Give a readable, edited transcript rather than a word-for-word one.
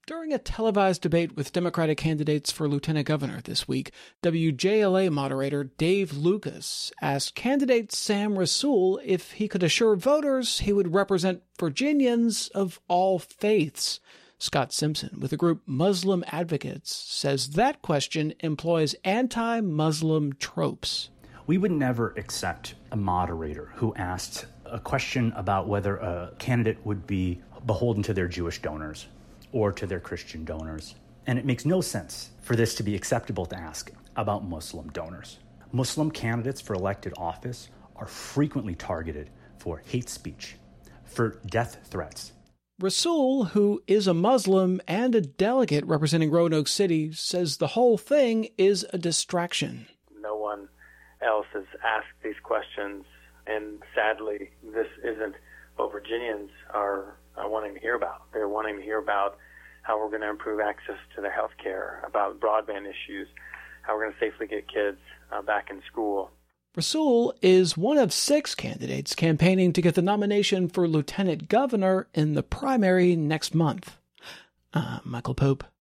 During a televised debate with Democratic candidates for lieutenant governor this week, WJLA moderator Dave Lucas asked candidate Sam Rasool if he could assure voters he would represent Virginians of all faiths. Scott Simpson, with the group Muslim Advocates, says that question employs anti-Muslim tropes. We would never accept a moderator who asked a question about whether a candidate would be beholden to their Jewish donors or to their Christian donors. And it makes no sense for this to be acceptable to ask about Muslim donors. Muslim candidates for elected office are frequently targeted for hate speech, for death threats. Rasool, who is a Muslim and a delegate representing Roanoke City, says the whole thing is a distraction. No one else has asked these questions, and sadly, this isn't what Virginians are wanting to hear about. They're wanting to hear about how we're going to improve access to their health care, about broadband issues, how we're going to safely get kids back in school. Rasool is one of 6 candidates campaigning to get the nomination for lieutenant governor in the primary next month. Michael Pope.